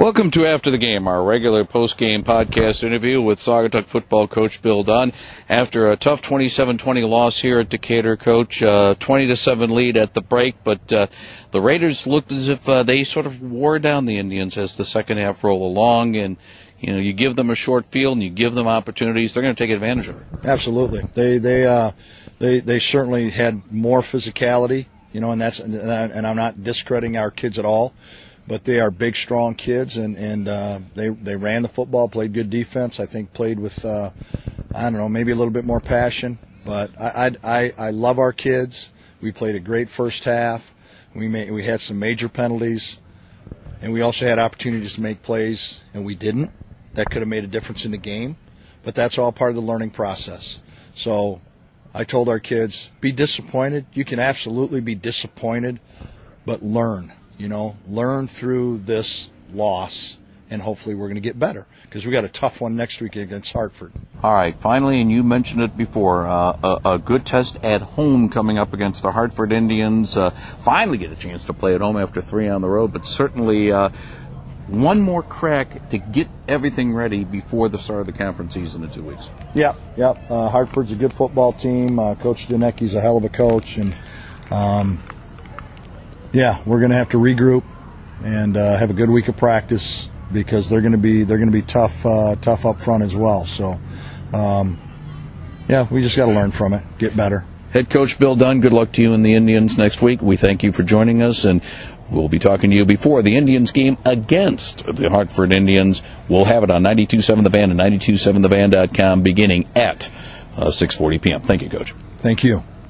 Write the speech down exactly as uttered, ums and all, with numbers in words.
Welcome to After the Game, our regular post-game podcast interview with Saugatuck football coach Bill Dunn. After a tough twenty-seven twenty loss here at Decatur, Coach, uh, twenty to seven lead at the break, but uh, the Raiders looked as if uh, they sort of wore down the Indians as the second half rolled along, and you know, you give them a short field and you give them opportunities, they're going to take advantage of it. Absolutely, they they uh, they they certainly had more physicality, you know, and that's and, I, and I'm not discrediting our kids at all. But they are big, strong kids, and and uh, they they ran the football, played good defense. I think played with uh, I don't know, maybe a little bit more passion. But I I I, I love our kids. We played a great first half. We made we had some major penalties, and we also had opportunities to make plays, and we didn't. That could have made a difference in the game. But that's all part of the learning process. So I told our kids, be disappointed. You can absolutely be disappointed, but learn. You know, learn through this loss, and hopefully we're going to get better because we got a tough one next week against Hartford. All right, finally, and you mentioned it before, uh, a, a good test at home coming up against the Hartford Indians. Uh, finally get a chance to play at home after three on the road, but certainly uh, one more crack to get everything ready before the start of the conference season in two weeks. Yep, yep. Uh, Hartford's a good football team. Uh, Coach Danecki's a hell of a coach, and um, yeah, we're going to have to regroup and uh, have a good week of practice because they're going to be they're going to be tough uh, tough up front as well. So, um, yeah, we just got to learn from it, get better. Head coach Bill Dunn, good luck to you and the Indians next week. We thank you for joining us, and we'll be talking to you before the Indians game against the Hartford Indians. We'll have it on ninety-two point seven The Van and ninety-two point seven the van dot com beginning at uh, six forty p.m. Thank you, Coach. Thank you.